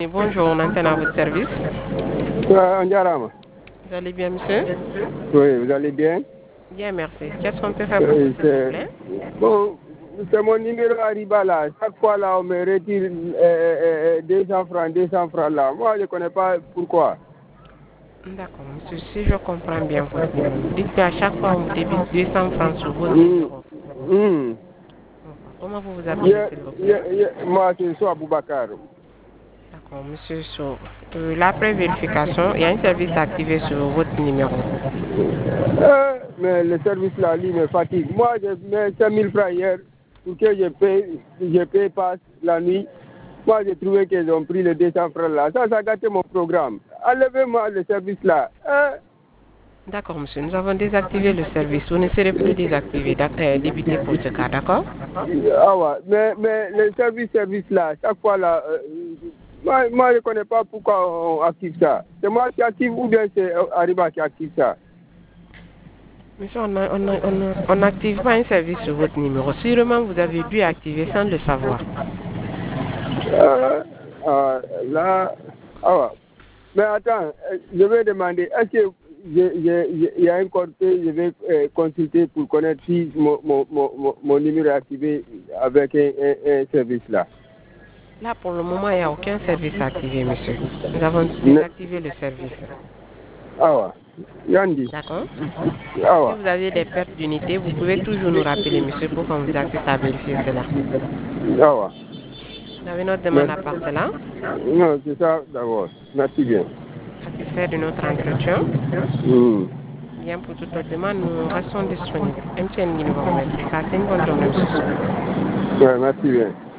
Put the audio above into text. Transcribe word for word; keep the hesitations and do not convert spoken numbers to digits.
Bonjour, on entend à votre service. Euh, Ndiarama. Vous allez bien, monsieur? Oui, vous allez bien? Bien, merci. Qu'est-ce qu'on peut faire pour vous, Oui, s'il vous c'est plaît? bon, c'est mon numéro Arriba là. Chaque fois là, on me retire euh, euh, deux cents francs, deux cents francs là. Moi, je ne connais pas pourquoi. D'accord, monsieur. Si je comprends bien votre numéro, vous dites qu'à chaque fois, on vous débite deux cents francs sur votre Hum, numéro. hum. D'accord. Comment vous vous appelez, Je- s'il vous plaît? je- je- moi, c'est soit Boubacar. D'accord, monsieur. Sur euh, l'après vérification, il y a un service activé sur votre numéro. Euh, mais le service là, lui, me fatigue. Moi, je mets cinq mille francs hier pour que je paye, je paye pas la nuit. Moi, j'ai trouvé qu'ils ont pris les deux cents francs là. Ça, ça a gâté mon programme. Enlevez-moi le service là. Hein? D'accord, monsieur. Nous avons désactivé le service. Vous ne serez plus désactivé, d'ac- euh, débité pour ce cas, d'accord? Ah ouais, mais, mais le service, service là, chaque fois là, euh, moi, moi je ne connais pas pourquoi on active ça. C'est moi qui active ou bien c'est Arriba qui active ça. Monsieur, on n'a- on n'a- on n'a- on n'active pas un service sur votre numéro. Sûrement, vous avez dû activer sans le savoir. Euh, euh, là, ah ouais. Mais attends, euh, je vais demander, est-ce que je- je- je- il y a un code que je vais euh, consulter pour connaître si mon, mon, mon, mon- mon numéro est activé avec un, un, un service là. Là, pour le moment, il n'y a aucun service activé, monsieur. Nous avons Ne- désactivé le service. Ah ouais. Yandi. D'accord? Ah Si ouais. vous avez des pertes d'unité, vous pouvez toujours nous rappeler, monsieur, pour qu'on vous assiste à vérifier cela. Ah ouais. Vous avez notre demande à Merci. part cela? Non, c'est ça d'abord. Merci bien. Satisfait de notre entretien? Hmm. Bien, pour toute autre demande, nous restons disponibles. M T N Guinée va vous mettre. Passez une bonne journée, monsieur. Ouais, merci bien.